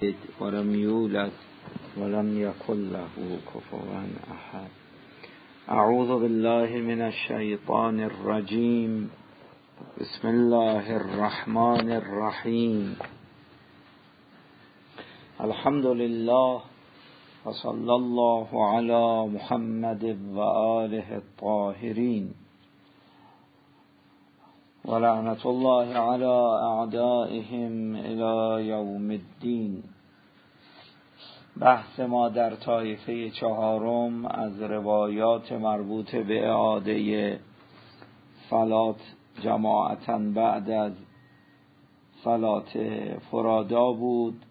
ولم يولد ولم يكن له كفوا أحد. أعوذ بالله من الشيطان الرجيم. بسم الله الرحمن الرحيم. الحمد لله وصلى الله على محمد وآله الطاهرين ولعنة الله على أعدائهم إلى يوم الدين. بحث ما در طایفه چهارم از روایات مربوط به اعاده صلات جماعتاً بعد از صلات فرادا بود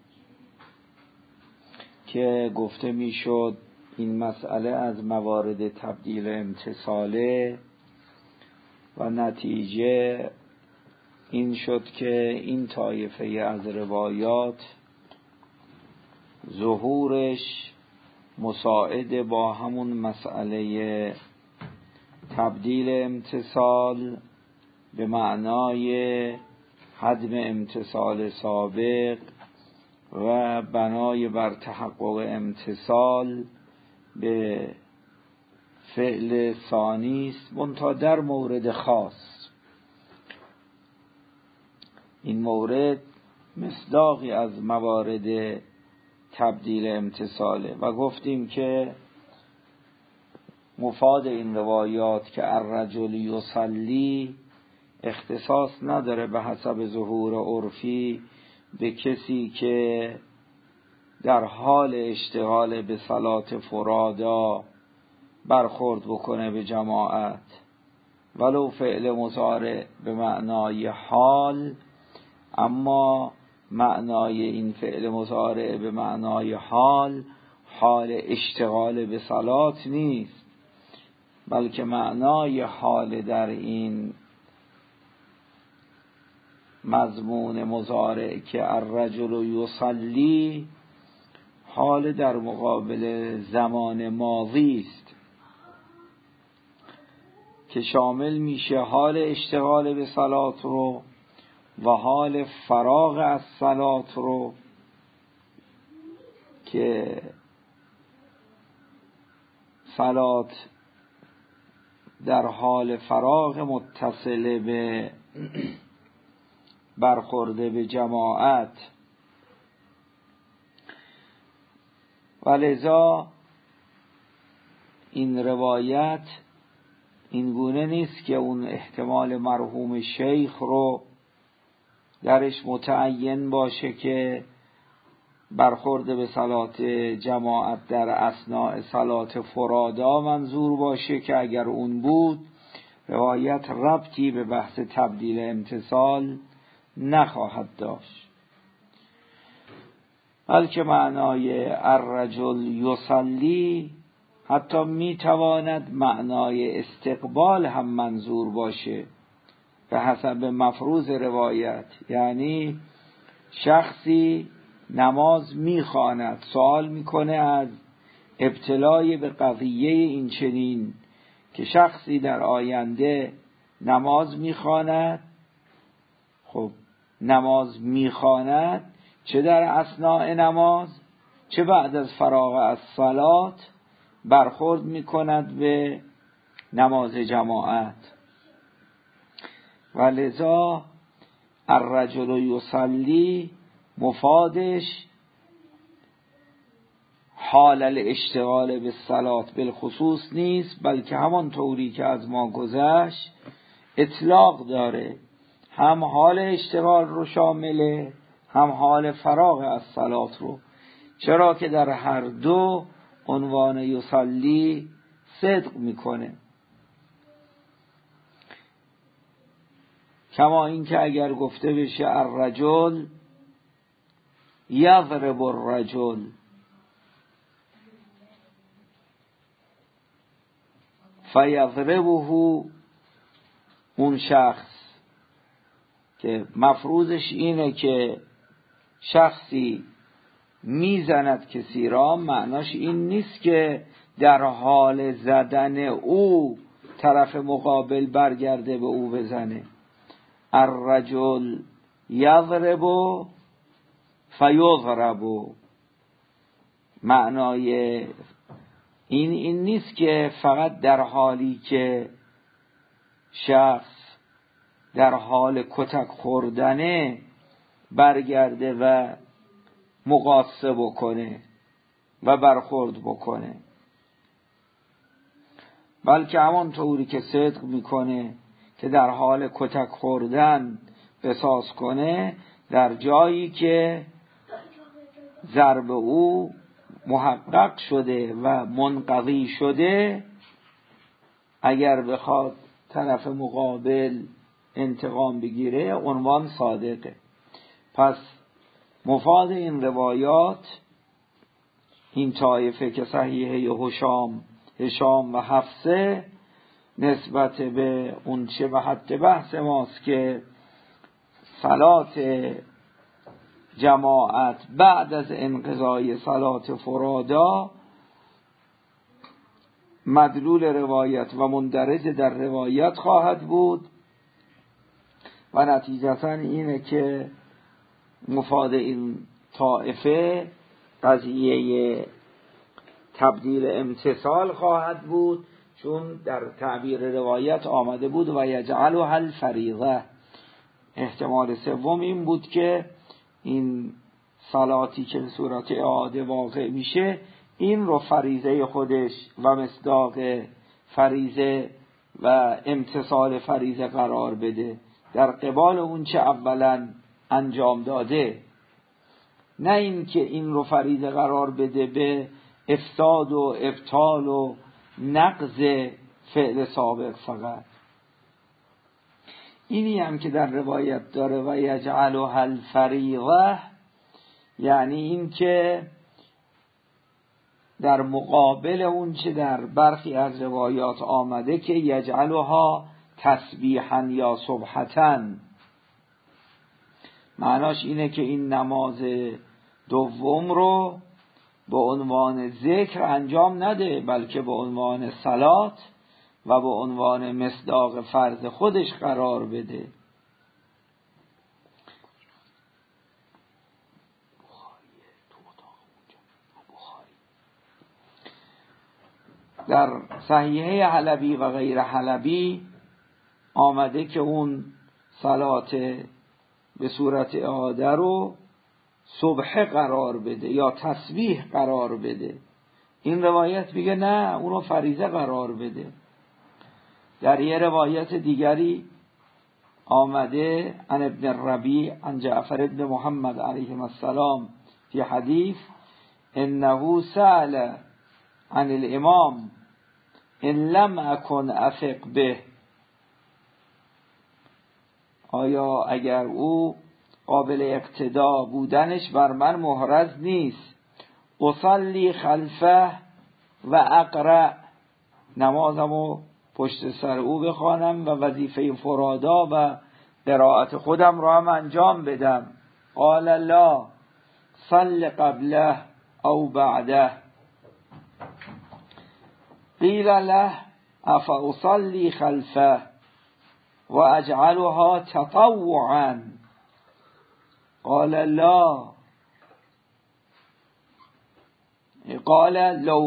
که گفته میشد این مسئله از موارد تبدیل امتصاله و نتیجه این شد که این طایفه از روایات ظهورش مساعد با همون مسئله تبدیل امتصال به معنای حدم امتصال سابق و بنای بر تحقق امتصال به فعل ثانی است، منتها در مورد خاص. این مورد مصداقی از موارد تبدیل امتصاله و گفتیم که مفاد این روایات که الرجل یصلی اختصاص نداره به حسب ظهور عرفی به کسی که در حال اشتغال به صلات فرادا برخورد بکنه به جماعت، ولو فعل مضارع به معنای حال، اما معنای این فعل مضارع به معنای حال اشتغال به صلات نیست، بلکه معنای حال در این مضمون مضارع که الرجل یصلی حال در مقابل زمان ماضی است که شامل میشه حال اشتغال به صلات رو و حال فراغ از صلات رو، که صلات در حال فراغ متصل به برخورده به جماعت، ولذا این روایت این گونه نیست که اون احتمال مرحوم شیخ رو درش متعین باشه که برخورده به صلات جماعت در اثناء صلات فرادا منظور باشه، که اگر اون بود روایت ربطی به بحث تبدیل امتصال نخواهد داشت، بلکه معنای الرجل یصلی حتی میتواند معنای استقبال هم منظور باشه به حسب مفروض روایت. یعنی شخصی نماز میخواند، سوال میکنه از ابتلای به قضیه این چنین که شخصی در آینده نماز میخواند، خب نماز میخواند چه در اثناء نماز چه بعد از فراغ از صلات برخورد میکند به نماز جماعت، ولذا الرجل یصلی مفادش حال الاشتغال به صلات بالخصوص نیست، بلکه همان طوری که از ما گذشت اطلاق داره، هم حال اشتغال رو شامله هم حال فراغ از صلات رو، چرا که در هر دو عنوان یصلی صدق میکنه. کما این که اگر گفته بشه الرجل یضرب الرجل، فیضربه اون شخص، که مفروضش اینه که شخصی میزند کسی را، معناش این نیست که در حال زدن او طرف مقابل برگرده به او بزنه. الرجل یضرب فیضرب. معنای این نیست که فقط در حالی که شخص در حال کتک خوردنه برگرده و مقاصه بکنه و برخورد بکنه، بلکه همانطوری که صدق میکنه که در حال کتک خوردن قصاص کنه، در جایی که ضرب او محقق شده و منقضی شده، اگر بخواد طرف مقابل انتقام بگیره عنوان صادقه. پس مفاد این روایات، این طایفه که صحیحه هشام و حفصه نسبت به اون چه به حد بحث ماست که صلات جماعت بعد از انقضای صلات فرادا مدلول روایت و مندرج در روایت خواهد بود و نتیجتا اینه که مفاد این طائفه قضیه تبدیل امتثال خواهد بود، چون در تعبیر روایت آمده بود و یجعلها الفریضه. احتمال سوم این بود که این صلاتی که به صورت اعاده واقع میشه این رو فریضه خودش و مصداق فریضه و امتثال فریضه قرار بده در قبال اون چه اولا انجام داده، نه این که این رو فریضه قرار بده به افساد و ابطال و نقض فعل سابق فقط. اینی هم که در روایت داره و یجعلها الفریضه، یعنی این که در مقابل اون چه در برخی از روایات آمده که یجعلها تسبیحا یا سبحتا، معناش اینه که این نماز دوم رو به عنوان ذکر انجام نده، بلکه به عنوان صلات و به عنوان مصداق فرض خودش قرار بده. در صحیحه حلبی و غیر حلبی آمده که اون صلات به صورت اعاده رو صبح قرار بده یا تسبیح قرار بده. این روایت میگه نه، اونو فریضه قرار بده. در یه روایت دیگری آمده عن ابن الربیع عن جعفر ابن محمد علیه السلام فی حدیث انه سأل عن الامام ان لم اکن افق به، آیا اگر او قابل اقتدا بودنش بر من محرز نیست، اصلی خلفه و اقرأ، نمازمو پشت سر او بخوانم و وظیفه فرادا و قرائت خودم رو هم انجام بدم. قال لا، صل قبله او بعده. قیل له افاصلی خلفه و اجعلها تطوعا. قال لا. قال لو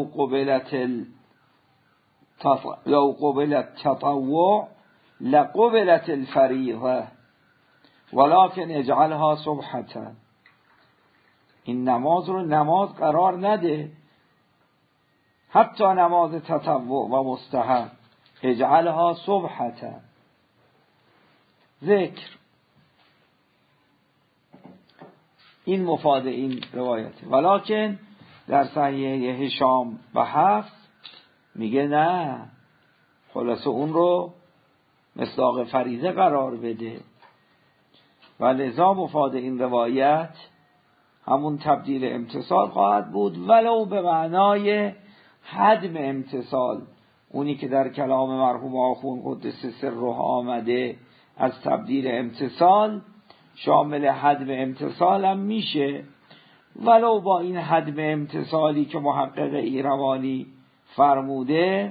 قبلت تطوع لقبلت الفریضه ولكن اجعلها صبحتا. این نماز رو نماز قرار نده، حتی نماز تطوع و مستحب، اجعلها صبحتا، ذکر. این مفاد این روایت. ولکن در صحیح هشام و حفص میگه نه، خلاصه اون رو مصداق فریضه قرار بده و لذا مفاد این روایت همون تبدیل امتثال خواهد بود، ولو به معنای حدم امتثال، اونی که در کلام مرحوم آخوند قدس سره آمده از تبدیل امتثال شامل حدم امتثال هم میشه، ولو با این حدم امتثالی که محقق ایروانی فرموده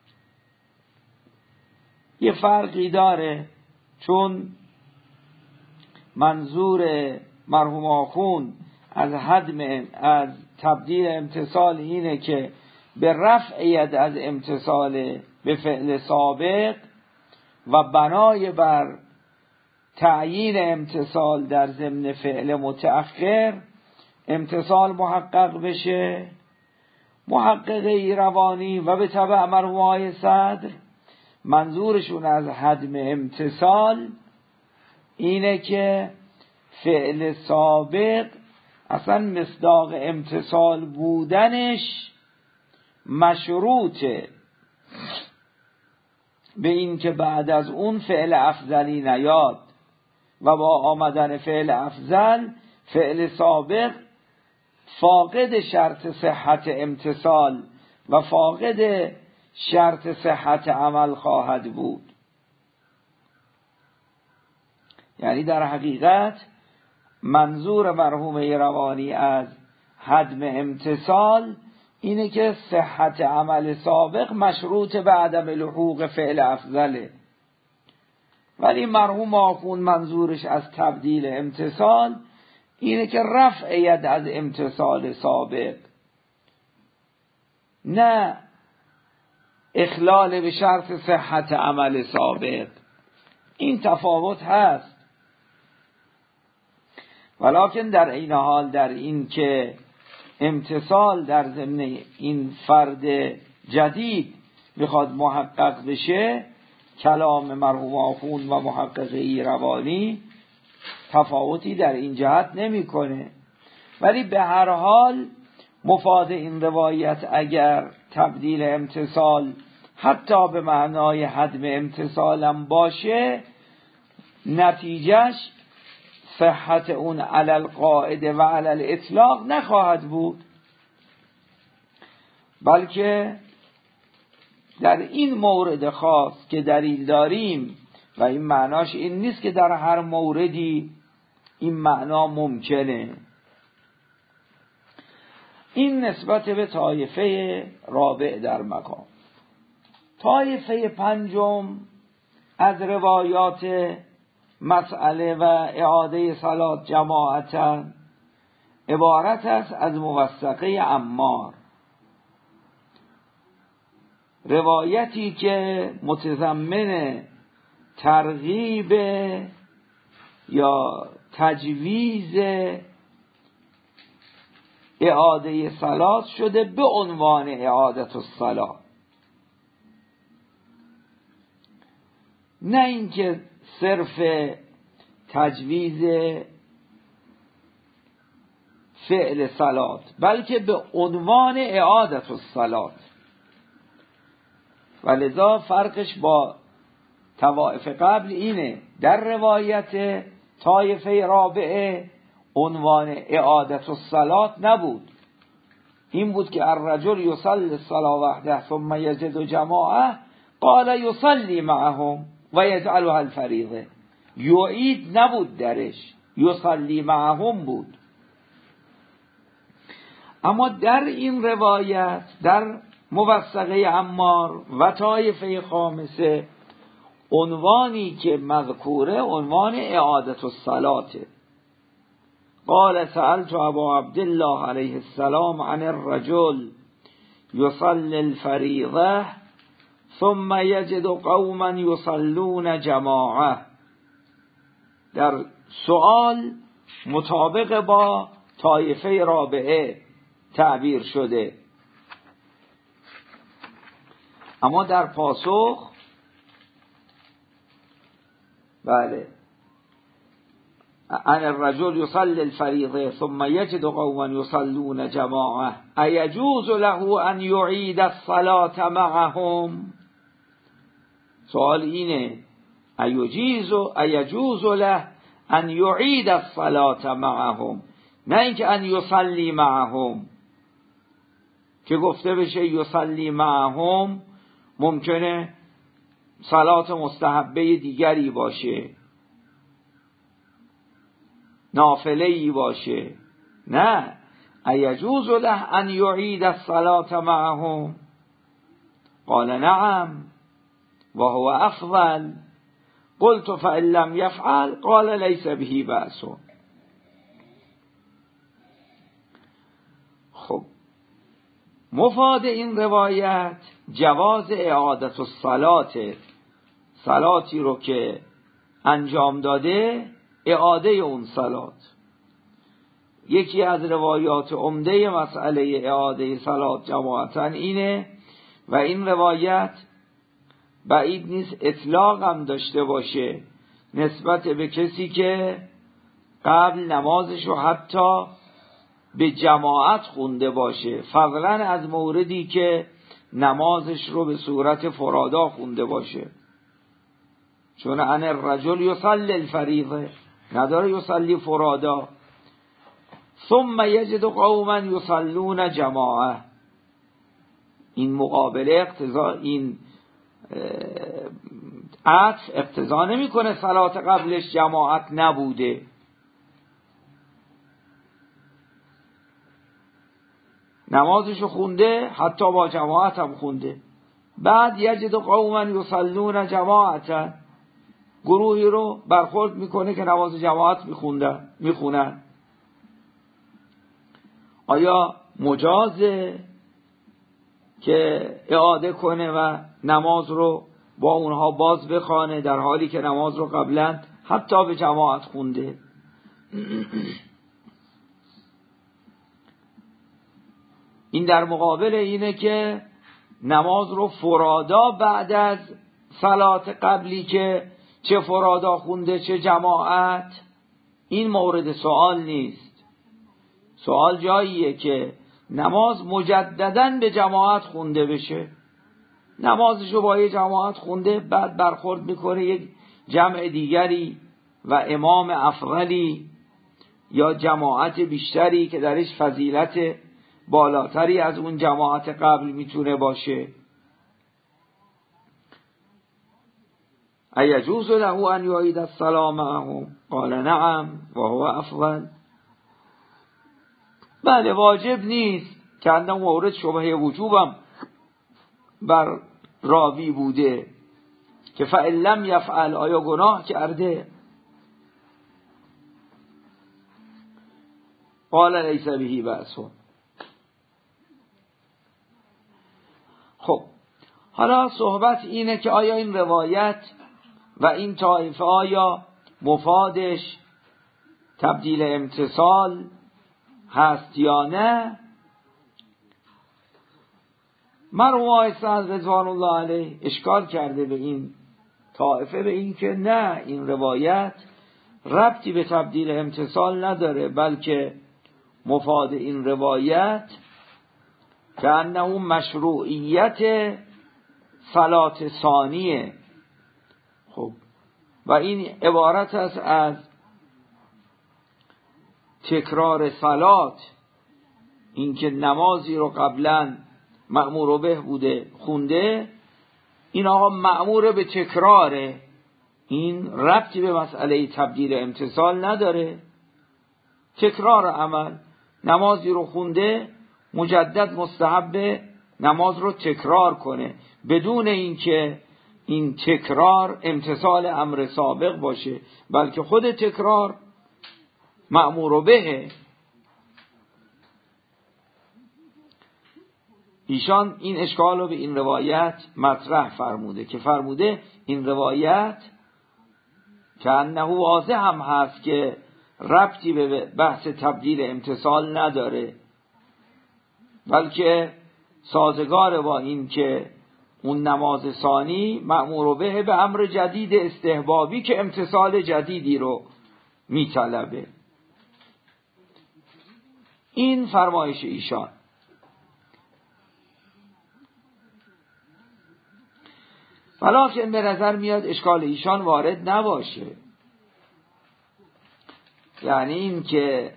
یه فرقی داره، چون منظور مرحوم آخوند از تبدیل امتصال اینه که به رفع ید از امتصال به فعل سابق و بنای بر تعیین امتصال در ضمن فعل متأخر امتصال محقق بشه، محققه روانی و به تبع مرحومای صدر منظورشون از هدم امتصال اینه که فعل سابق اصلا مصداق امتصال بودنش مشروطه به این که بعد از اون فعل افضلی نیاد و با آمدن فعل افضل فعل سابق فاقد شرط صحت امتصال و فاقد شرط صحت عمل خواهد بود. یعنی در حقیقت منظور مرحوم روانی از هدم امتصال اینه که صحت عمل سابق مشروط به عدم لحوق فعل افضله، ولی مرحوم آخوند منظورش از تبدیل امتصال اینه که رفع ید از امتصال سابق، نه اخلال به شرط صحت عمل سابق. این تفاوت هست، ولکن در این حال در این که امتصال در ضمن این فرد جدید میخواد محقق بشه، کلام مرحوم آخوند و محققه روانی تفاوتی در این جهت نمیکنه. ولی به هر حال مفاد این روایت اگر تبدیل امتصال حتی به معنای هدم امتصالم باشه، نتیجهش صحت اون علی القاعده و علی الاطلاق نخواهد بود، بلکه در این مورد خاص که دلیل داریم و این معناش این نیست که در هر موردی این معنا ممکنه. این نسبت به طایفه رابع در مقام. طایفه پنجم از روایات مسئله و اعاده صلات جماعتا عبارت است از موثقه عمار، روایتی که متضمن ترغیب یا تجویز اعاده صلات شده به عنوان اعادت الصلات، نه اینکه صرف تجویز فعل صلات، بلکه به عنوان اعادت الصلات. ولذا فرقش با طوائف قبل اینه، در روایت طایفه رابعه عنوان اعادت الصلات نبود، این بود که الرجل یصلی الصلاة وحده ثم یجد جماعه قال یصلی معهم و یجعلها الفریضه. یعید نبود درش، یصلی معهم بود. اما در این روایت در موثقه عمار و طایفه خامسه عنوانی که مذکوره عنوان اعادت الصلاته. قال سألت ابا عبدالله علیه السلام عن الرجل یصلی الفریضه ثم یجد قوما یصلون جماعه. در سؤال مطابق با طایفه رابعه تعبیر شده، اما در پاسخ بله عن الرجل يصلي الفريضه ثم يجد قوما يصلون جماعه ايجوز له ان يعيد الصلاه معهم. سوال اینه ایجوز له ان يعيد الصلاه معهم، نه اینکه ان يصلي معهم که گفته بشه يصلي معهم ممکنه صلات مستحبه دیگری باشه، نافله‌ای باشه. نه، ایجوز له ان یعید الصلاة معهم قال نعم و هو افضل. قلت فإن لم يفعل قال ليس به بأس. مفاد این روایت جواز اعادت الصلات، صلاتی رو که انجام داده اعاده اون صلات. یکی از روایات عمده مسئله اعاده صلات جماعتاً اینه و این روایت بعید نیست اطلاق هم داشته باشه نسبت به کسی که قبل نمازش رو حتی به جماعت خونده باشه، فضلاً از موردی که نمازش رو به صورت فرادا خونده باشه. چون ان الرجل یصلی الفریضه، نداره یصلی فرادا. ثم یجد قوما یصلون جماعه، این مقابله اقتضا، این عطف اقتضا نمیکنه صلات قبلش جماعت نبوده. نمازشو خونده، حتی با جماعت هم خونده. بعد یجد قوما یصلون جماعتا، گروهی رو برخورد میکنه که نماز جماعت میخونن. آیا مجازه که اعاده کنه و نماز رو با اونها باز بخوانه در حالی که نماز رو قبلا حتی به جماعت خونده؟ این در مقابل اینه که نماز رو فرادا بعد از صلات قبلی که چه فرادا خونده چه جماعت، این مورد سوال نیست. سوال جاییه که نماز مجدداً به جماعت خونده بشه. نمازشو با یه جماعت خونده، بعد برخورد میکنه یک جمع دیگری و امام افضلی یا جماعت بیشتری که درش فضیلت بالاتری از اون جماعت قبل میتونه باشه. ایجوز له ان یعید الصلاة معهم؟ قال نعم و هو افضل. بله، واجب نیست که اندام مورد شبهه وجوبم بر راوی بوده که فإن لم یفعل، آیا گناه کرده؟ قال لیس به بأس. خب حالا صحبت اینه که آیا این روایت و این طایفه آیا مفادش تبدیل امتصال هست یا نه؟ مرحوم آقای سعد رضوان الله علیه اشکال کرده به این طایفه، به این که نه، این روایت ربطی به تبدیل امتصال نداره، بلکه مفاد این روایت که انه مشروعیت صلات ثانیه. خب و این عبارت است از تکرار صلات، اینکه نمازی رو قبلا مأمور به بوده خونده، این آقا مأمور به تکراره، این ربطی به مسئله تبدیل امتصال نداره. تکرار عمل، نمازی رو خونده مجدد مستحب نماز رو تکرار کنه بدون اینکه این تکرار امتصال امر سابق باشه، بلکه خود تکرار مأمور به. ایشان این اشکال رو به این روایت مطرح فرموده که فرموده این روایت که انه واضح هم هست که ربطی به بحث تبدیل امتصال نداره، بلکه سازگار با این که اون نماز ثانی مأمور به امر جدید استحبابی که امتصال جدیدی رو میطلبه. این فرمایش ایشان. ولیکن به نظر میاد اشکال ایشان وارد نباشه، یعنی این که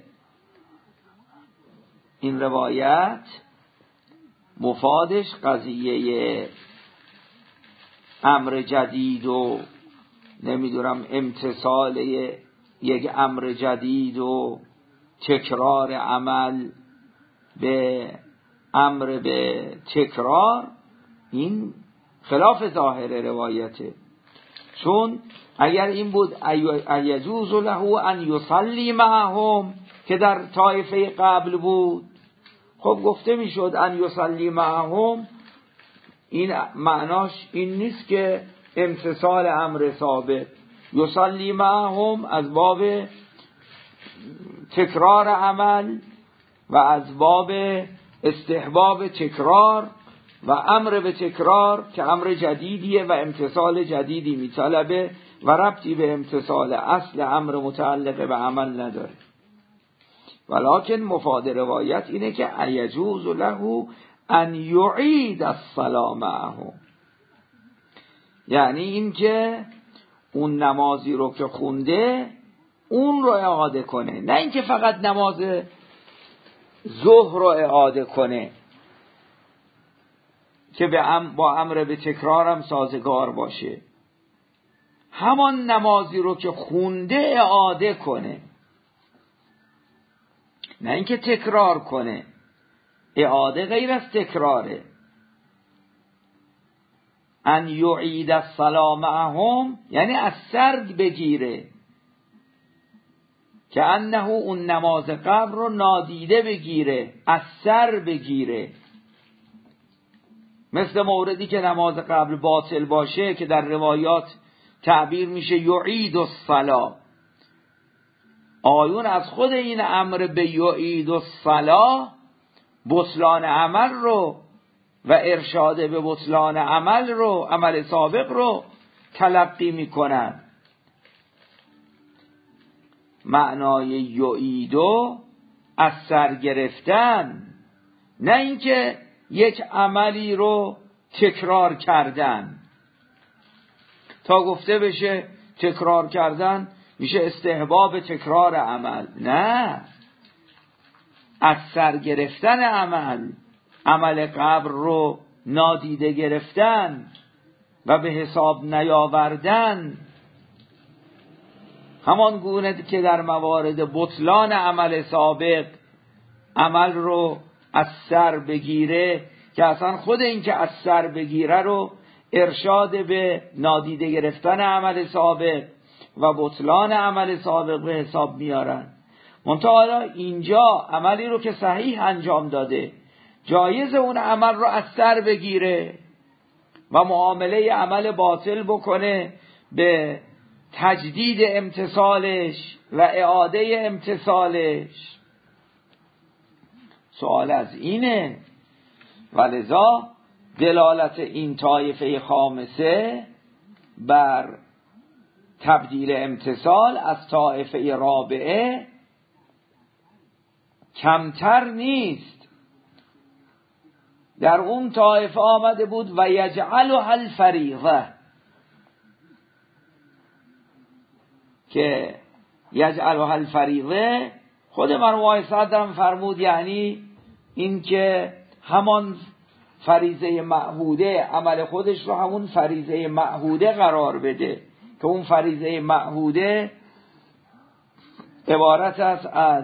این روایت مفادش قضیه امر جدید و نمیدونم امتصال یک امر جدید و تکرار عمل به امر به تکرار، این خلاف ظاهر روایته. چون اگر این بود ایجوز له ان یصلی معهم که در طایفه قبل بود، خب گفته میشد ان یصلی معهم، این معناش این نیست که امتثال امر ثابت. یصلی معهم از باب تکرار عمل و از باب استحباب تکرار و امر به تکرار که امر جدیدیه و امتثال جدیدی میطلبه و ربطی به امتثال اصل امر متعلق به عمل نداره. ولکن مفاد روایت اینه که ایجوز له ان یعید الصلاة معهم، یعنی این که اون نمازی رو که خونده اون رو اعاده کنه، نه اینکه فقط نماز ظهر رو اعاده کنه که با امر به تکرارم سازگار باشه، همان نمازی رو که خونده اعاده کنه، نه اینکه تکرار کنه. اعاده غیر از تکراره. ان یعید الصلاة معهم یعنی از سر بگیره، که انه اون نماز قبل رو نادیده بگیره، از سر بگیره. مثل موردی که نماز قبل باطل باشه که در روایات تعبیر میشه یعید الصلاة. آیون از خود این امر به یعید الصلاة بطلان عمل رو و ارشاد به بطلان عمل رو، عمل سابق رو تلقی میکنن. معنای یعیدو از سر گرفتن، نه اینکه یک عملی رو تکرار کردن. تا گفته بشه تکرار کردن میشه استحباب تکرار عمل، نه، از سر گرفتن عمل قبل رو نادیده گرفتن و به حساب نیاوردن، همان گونه که در موارد بطلان عمل سابق عمل رو از سر بگیره، که اصلا خود این که از سر بگیره رو ارشاد به نادیده گرفتن عمل سابق و بطلان عمل سابق به حساب میارن. منتها اینجا عملی رو که صحیح انجام داده جایز اون عمل رو از سر بگیره و معامله عمل باطل بکنه به تجدید امتثالش و اعاده امتثالش. سوال از اینه، ولذا دلالت این طایفه خامسه بر تبدیل امتثال از طایفه رابعه کمتر نیست. در اون طایفه آمده بود و یجعلها الفریضه، که یجعلها الفریضه خود مرحوم صدرم فرمود یعنی این که همان فریضه معهوده عمل خودش رو همون فریضه معهوده قرار بده، که اون فریضه معهوده عبارت است از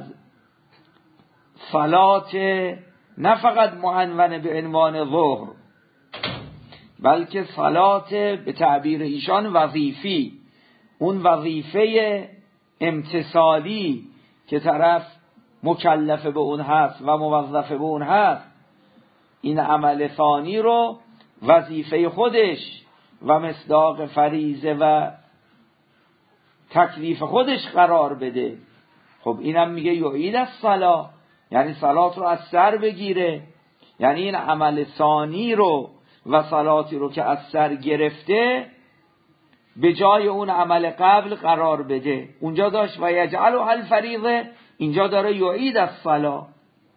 صلات نه فقط معنون به عنوان ظهر، بلکه صلات به تعبیر ایشان وظیفی، اون وظیفه امتثالی که طرف مکلف به اون هست و موظف به اون هست، این عمل ثانی رو وظیفه خودش و مصداق فریضه و تکلیف خودش قرار بده. خب اینم میگه یعید الصلاة، یعنی صلات رو از سر بگیره، یعنی این عمل ثانی رو و صلاتی رو که از سر گرفته به جای اون عمل قبل قرار بده. اونجا داشت و یجعلها الفریضه، اینجا داره یعید الصلاة.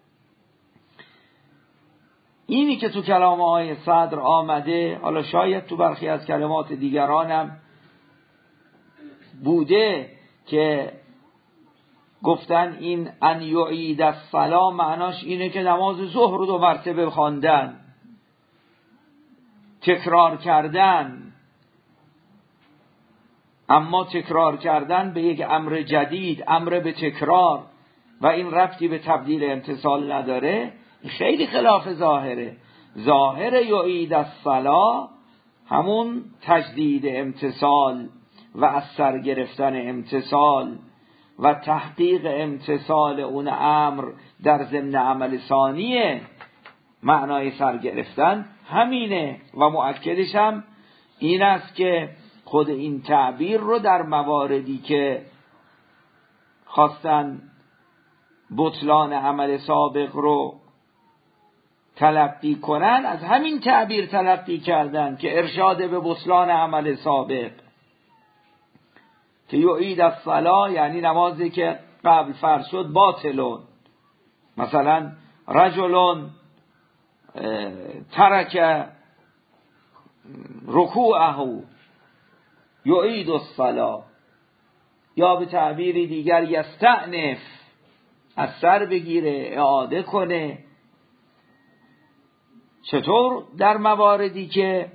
اینی که تو کلام آقای صدر آمده، حالا شاید تو برخی از کلمات دیگرانم بوده که گفتن این ان یعید الصلاة معناش اینه که نماز ظهر رو 2 مرتبه خواندن، تکرار کردن. اما تکرار کردن به یک امر جدید، امر به تکرار، و این ربطی به تبدیل امتثال نداره، خیلی خلاف ظاهره. ظاهر یعید الصلاة همون تجدید امتثال و از سر گرفتن امتثال و تحقیق امتصال اون امر در ضمن عمل ثانیه، معنای سر گرفتن همینه. و مؤکدش هم این است که خود این تعبیر رو در مواردی که خواستن بطلان عمل سابق رو تلقی کنن، از همین تعبیر تلقی کردن که ارشاد به بطلان عمل سابق، که یعید الصلاة یعنی نمازی که قبل فرض شد باطلون. مثلا رجل ترک رکوعه یعید الصلاة، یا به تعبیری دیگر یستأنف، از سر بگیره، اعاده کنه. چطور در مواردی که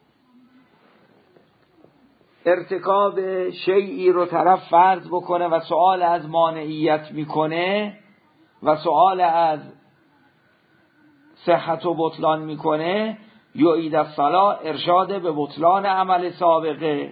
ارتکاب شیئی رو طرف فرض بکنه و سؤال از مانعیت میکنه و سؤال از صحت و بطلان میکنه، یعید الصلاة ارشاد به بطلان عمل سابقه.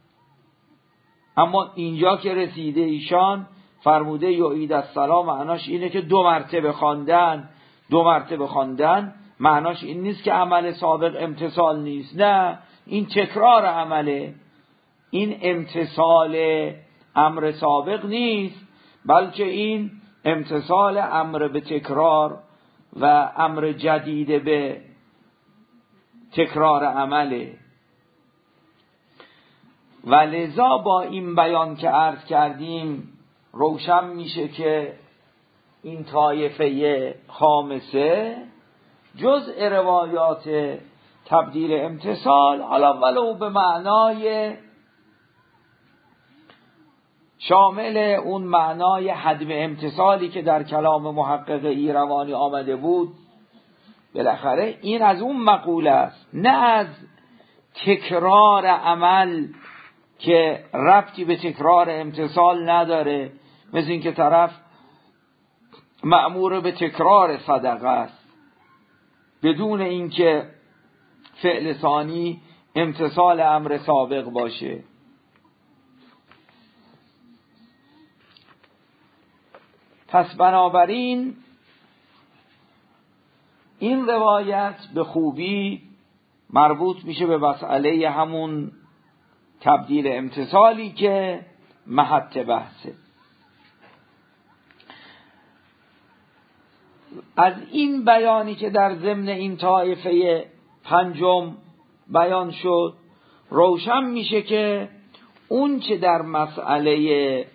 اما اینجا که رسیده ایشان فرموده یعید الصلاة، معناش اینه که 2 مرتبه خواندن. 2 مرتبه خواندن معناش این نیست که عمل سابق امتصال نیست، نه، این تکرار عمله. این امتصال امر سابق نیست، بلکه این امتصال امر به تکرار و امر جدید به تکرار عمله. و لذا با این بیان که عرض کردیم روشن میشه که این طایفه خامسه جزء روایات تبدیل امتصال، حالا ولو به معنای شامل اون معنای حدم امتصالی که در کلام محقق ایروانی آمده بود، بالاخره این از اون مقوله است، نه از تکرار عمل که ربطی به تکرار امتصال نداره. مثل این که طرف مأمور به تکرار صدقه است بدون اینکه فعل ثانی امتصال امر سابق باشه. پس بنابراین این روایت به خوبی مربوط میشه به مسئله همون تبدیل امتصالی که محط بحثه. از این بیانی که در ضمن این طایفه پنجم بیان شد روشن میشه که اون چه در مسئله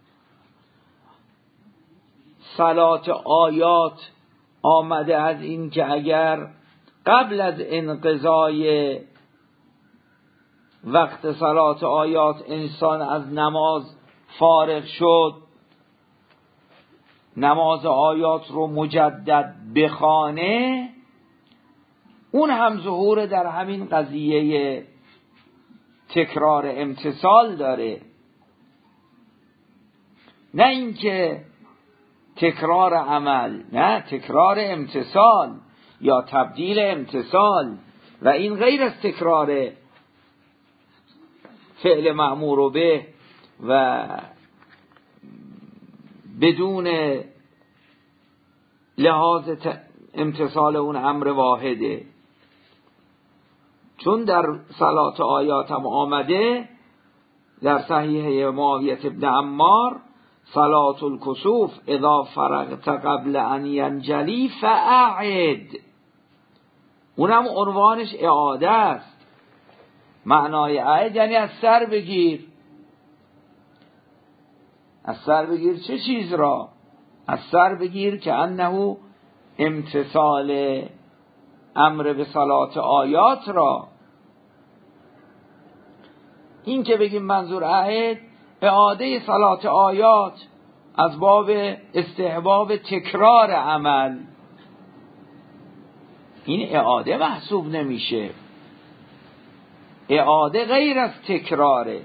صلات آیات آمده از این که اگر قبل از انقضای وقت صلات آیات انسان از نماز فارغ شد، نماز آیات رو مجدد بخوانه، اون هم ظهور در همین قضیه تکرار امتصال داره. نه اینکه تکرار عمل، نه، تکرار امتصال یا تبدیل امتصال، و این غیر از تکرار فعل مأمور به و بدون لحاظ امتصال اون امر واحده. چون در صلات آیات هم آمده در صحیح معاویه ابن عمار صلات الکسوف اذا فرغت قبل ان ینجلی فاعد، اونم عنوانش اعاده است. معنای اعد یعنی از سر بگیر. از سر بگیر چه چیز را؟ از سر بگیر که انه امتصال امر به صلات آیات را. این که بگیم منظور اعد اعاده صلات آیات از باب استحباب تکرار عمل، این اعاده محسوب نمیشه. اعاده غیر از تکراره.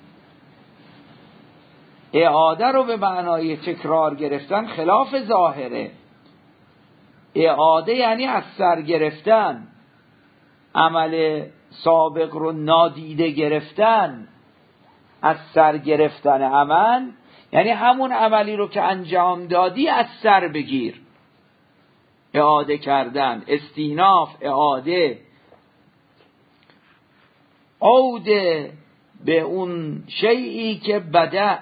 اعاده رو به معنای تکرار گرفتن خلاف ظاهره. اعاده یعنی از سر گرفتن، عمل سابق رو نادیده گرفتن. از سر گرفتن عمل یعنی همون عملی رو که انجام دادی از سر بگیر. اعاده کردن، استیناف، اعاده، عوده به اون شیئی که بدع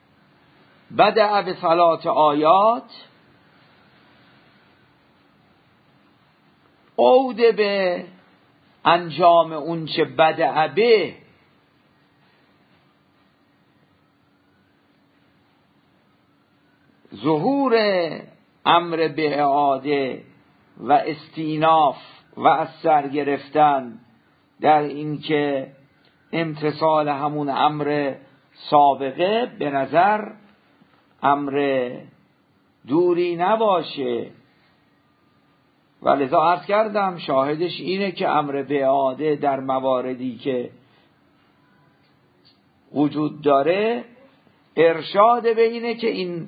به صلات آیات، عوده به انجام اون چه بدع به، ظهور امر به اعاده و استیناف و از سر گرفتن در این که امتثال همون امر سابقه به نظر امر دوری نباشه. و لذا عرض کردم شاهدش اینه که امر به اعاده در مواردی که وجود داره ارشاد به اینه که این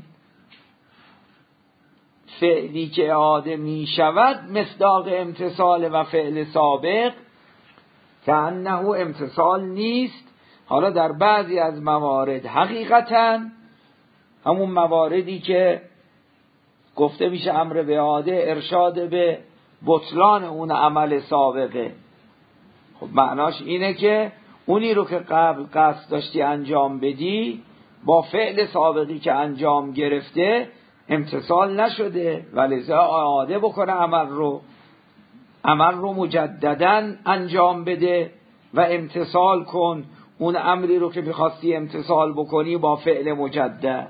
فعلی که اعاده می شود مصداق امتثال و فعل سابق که انه امتثال نیست. حالا در بعضی از موارد حقیقتاً همون مواردی که گفته میشه امر به اعاده ارشاد به بطلان اون عمل سابقه. خب معناش اینه که اونی رو که قبل قصد داشتی انجام بدی با فعل سابقی که انجام گرفته امتثال نشده و لذا اعاده بکنه عمل رو مجدداً انجام بده و امتثال کن اون امری رو که میخواستی امتثال بکنی با فعل مجدد.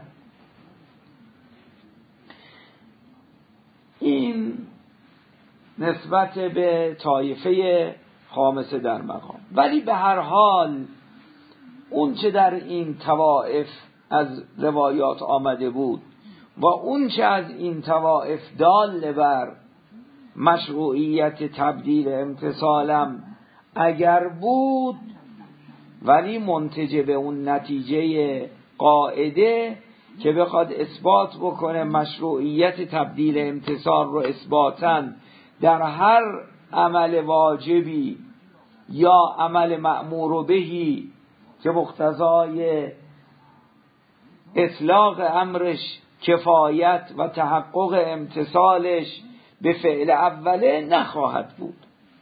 این نسبت به طایفه خامسه در مقام. ولی به هر حال اون چه در این طوائف از روایات آمده بود و اون چه از این طوائف دال بر مشروعیت تبدیل امتثالم اگر بود، ولی منتج به اون نتیجه قاعده که بخواد اثبات بکنه مشروعیت تبدیل امتثال رو اثباتاً در هر عمل واجبی یا عمل مأمور بهی که مقتضای اطلاق امرش کفایت و تحقق امتثالش به فعل اوله نخواهد بود.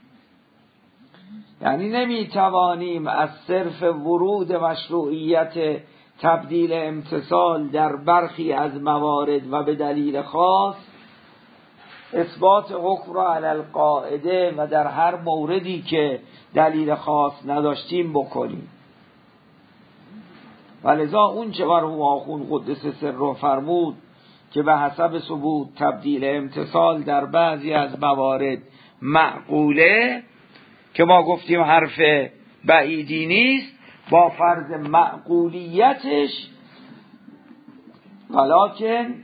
یعنی نمیتوانیم از صرف ورود مشروعیت تبدیل امتثال در برخی از موارد و به دلیل خاص اثبات حکم را علی القاعده و در هر موردی که دلیل خاص نداشتیم بکنیم. ولذا اون چه مرحوم آخوند قدس سره فرمود که به حسب ثبوت تبدیل امتثال در بعضی از موارد معقوله که ما گفتیم حرف بعیدی نیست با فرض معقولیتش، ولکن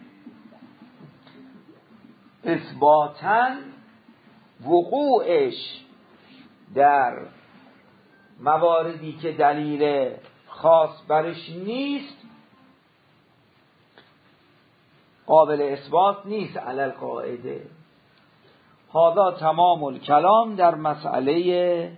اثباتاً وقوعش در مواردی که دلیل خاص برش نیست قابل اثبات نیست علی القاعده. هذا تمام الکلام در مسئله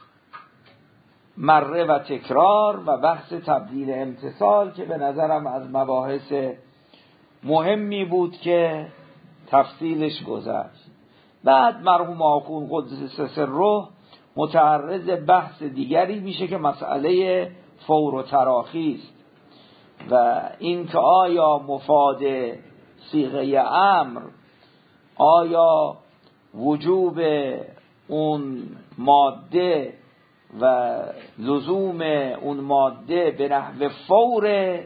مره و تکرار و بحث تبدیل امتثال که به نظرم از مباحث مهمی بود که تفصیلش گذشت. بعد مرحوم آخوند قدس سره متعرض بحث دیگری میشه که مسئله فور و تراخی است و این که آیا مفاد صیغه امر، آیا وجوب اون ماده و لزوم اون ماده به نحو فوره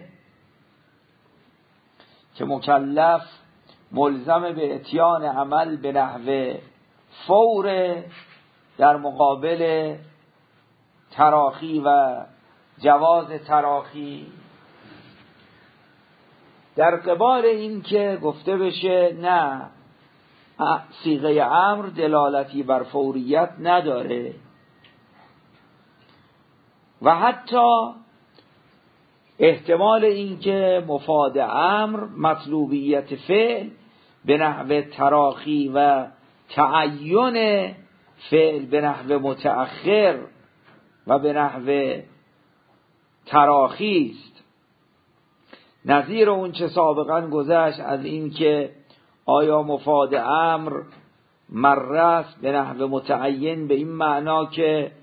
که مکلف ملزم به اتیان عمل به نحو فوره در مقابل تراخی و جواز تراخی، در قبال این که گفته بشه نه صیغه امر دلالتی بر فوریت نداره و حتی احتمال این که مفاد امر مطلوبیت فعل به نحو تراخی و تعین فعل به نحو متأخر و به نحو تراخی است. نظیر اون چه سابقا گذشت از این که آیا مفاد امر مره است به نحو متعین به این معنا که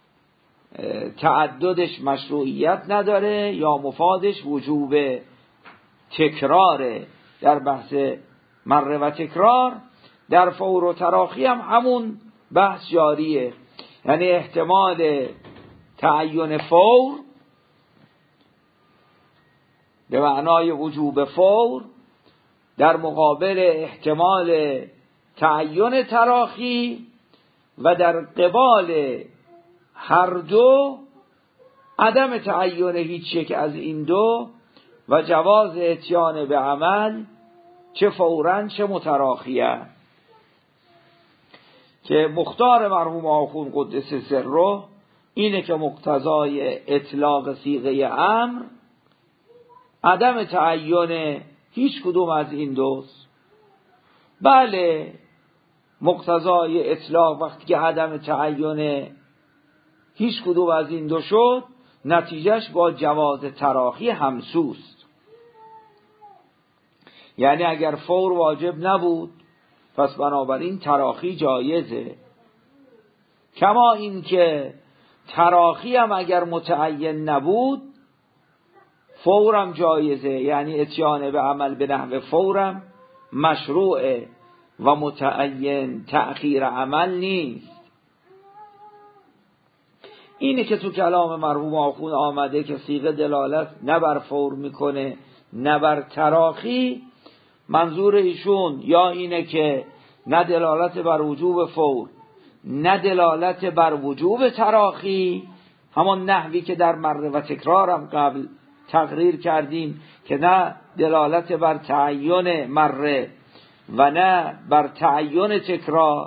تعددش مشروعیت نداره، یا مفادش وجوب تکراره. در بحث مره و تکرار در فور و تراخی هم همون بحث جاریه، یعنی احتمال تعین فور به معنای وجوب فور در مقابل احتمال تعین تراخی، و در قبال هر دو عدم تعین هیچ یک از این دو و جواز اتیان به عمل چه فوراً چه متراخیه. که مختار مرحوم آخوند قدس سره اینه که مقتضای اطلاق صیغه امر عدم تعین هیچ کدوم از این دوست. بله مقتضای اطلاق وقتی که عدم تعین هیچ کدوم از این دو شد، نتیجهش با جواز تراخی همسوست. یعنی اگر فور واجب نبود پس بنابراین تراخی جایزه، کما این که تراخی هم اگر متعین نبود فورم جایزه، یعنی اتیان به عمل به نحو فورم مشروعه و متعین تأخیر عمل نیست. اینه که تو کلام مرحوم آخوند آمده که صیغه دلالت نه بر فور میکنه نه بر تراخی. منظور ایشون یا اینه که نه دلالت بر وجوب فور نه دلالت بر وجوب تراخی، همان نحوی که در مره و تکرارم قبل تقریر کردیم که نه دلالت بر تعین مره و نه بر تعین تکرار.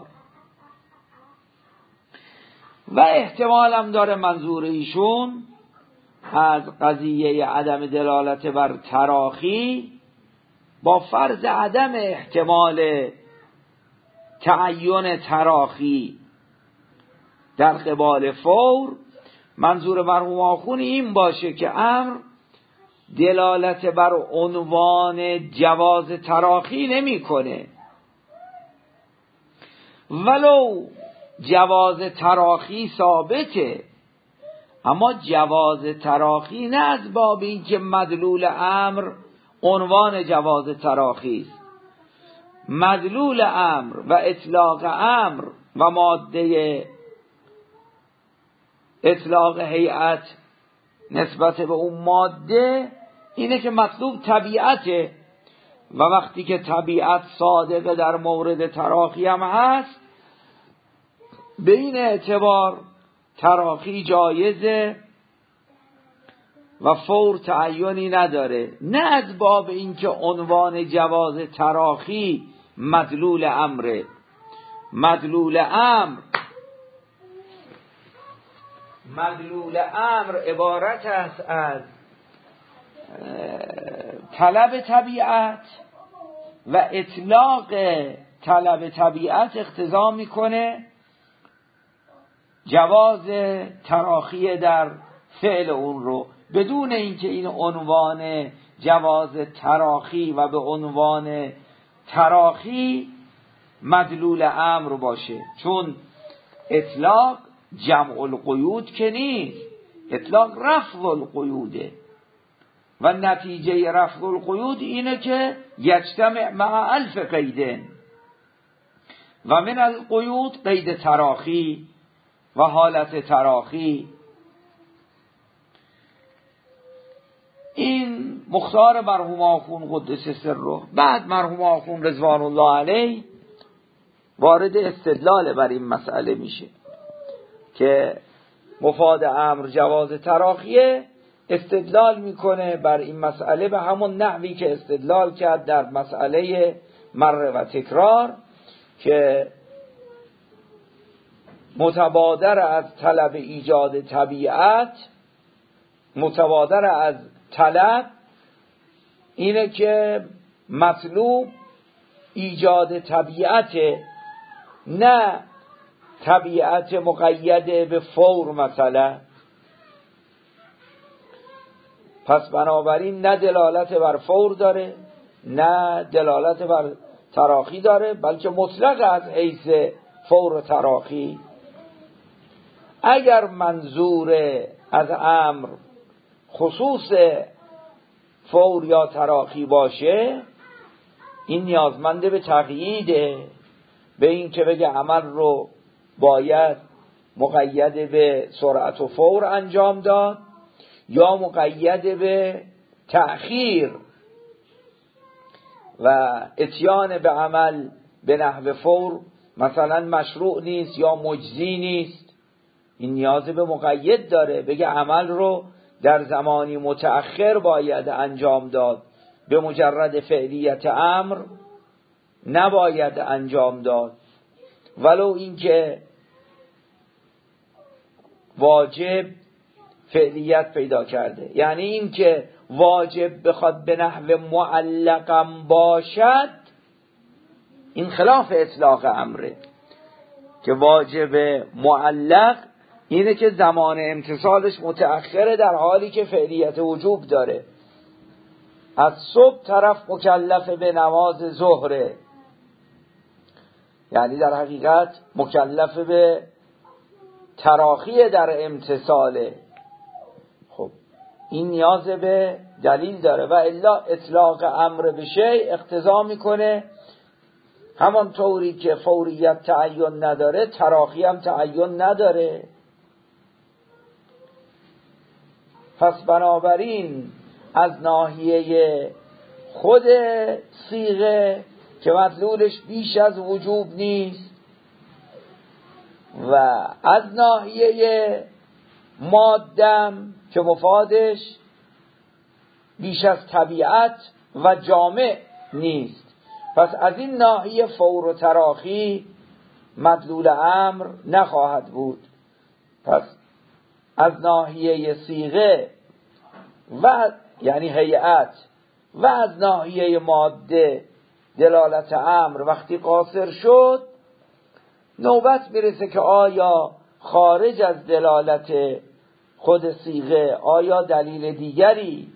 و احتمال هم داره منظور ایشون از قضیه عدم دلالت بر تراخی با فرض عدم احتمال تعین تراخی در قبال فور، منظور مرحوم آخوند این باشه که امر دلالت بر عنوان جواز تراخی نمیکنه، ولو جواز تراخی ثابته، اما جواز تراخی نه از باب این که مدلول امر عنوان جواز تراخی است. مدلول امر و اطلاق امر و ماده اطلاق هیئت نسبت به اون ماده اینه که مطلوب طبیعته، و وقتی که طبیعت صادقه در مورد تراخی هم هست، به این اعتبار تراخی جایزه و فور تعینی نداره، نه از باب اینکه عنوان جواز تراخی مدلول امره. مدلول امر عبارت است از طلب طبیعت و اطلاق طلب طبیعت اقتضا میکنه جواز تراخی در فعل اون رو، بدون اینکه این عنوان جواز تراخی و به عنوان تراخی مدلول امر باشه. چون اطلاق جمع القیود که نیست، اطلاق رفع القیوده و نتیجه رفع القیود اینه که یجتمع مع الف قید و من القیود قید تراخی و حالت تراخی. این مختار مرحوم آخوند قدس سره. بعد مرحوم آخوند رضوان الله علیه وارد استدلال بر این مسئله میشه که مفاد امر جواز تراخیه، استدلال میکنه بر این مسئله به همون نحوی که استدلال کرد در مسئله مره و تکرار که متبادر از طلب ایجاد طبیعت، متبادر از طلب اینه که مطلوب ایجاد طبیعت، نه طبیعت مقیده به فور. مثلا پس بنابراین نه دلالت بر فور داره نه دلالت بر تراخی داره، بلکه مطلق از حیث فور و تراخی. اگر منظور از امر خصوص فور یا تراخی باشه، این نیازمنده به تقییده، به این که بگه عمل رو باید مقید به سرعت و فور انجام داد یا مقید به تأخیر و اتیان به عمل به نحو فور مثلا مشروع نیست یا مجزی نیست. این نیاز به مقید داره، بگه عمل رو در زمانی متأخر باید انجام داد، به مجرد فعلیت امر نباید انجام داد، ولو اینکه واجب فعلیت پیدا کرده. یعنی این که واجب بخواد به نحو معلقم باشد، این خلاف اطلاق امره، که واجب معلق اینه که زمان امتصالش متأخره در حالی که فعلیت وجوب داره. از صبح طرف مکلف به نماز ظهره، یعنی در حقیقت مکلف به تراخی در امتصاله. خب این نیاز به دلیل داره، و الا اطلاق امر به شیء اقتضا میکنه همان طوری که فوریت تعین نداره تراخی هم تعین نداره. پس بنابراین از ناحیه خود صیغه که مدلولش بیش از وجوب نیست و از ناحیه مادم که مفادش بیش از طبیعت و جامع نیست، پس از این ناحیه فور و تراخی مدلول امر نخواهد بود. پس از ناحیه صیغه و یعنی هیئت و از ناحیه ماده دلالت امر وقتی قاصر شد، نوبت میرسه که آیا خارج از دلالت خود صیغه آیا دلیل دیگری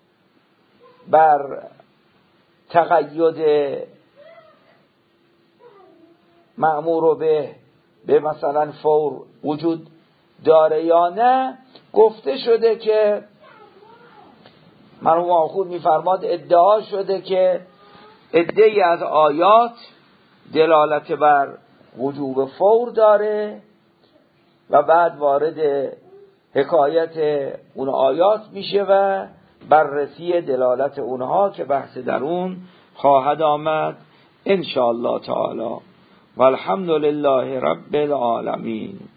بر تقید مأمور به مثلا فور وجود داره یا نه. گفته شده که مرحوم آخوند میفرماد ادعا شده که عده‌ای از آیات دلالت بر وجوب فور داره و بعد وارد حکایت اون آیات میشه و بررسی دلالت اونها که بحث در اون خواهد آمد ان شاء الله تعالی. والحمد لله رب العالمین.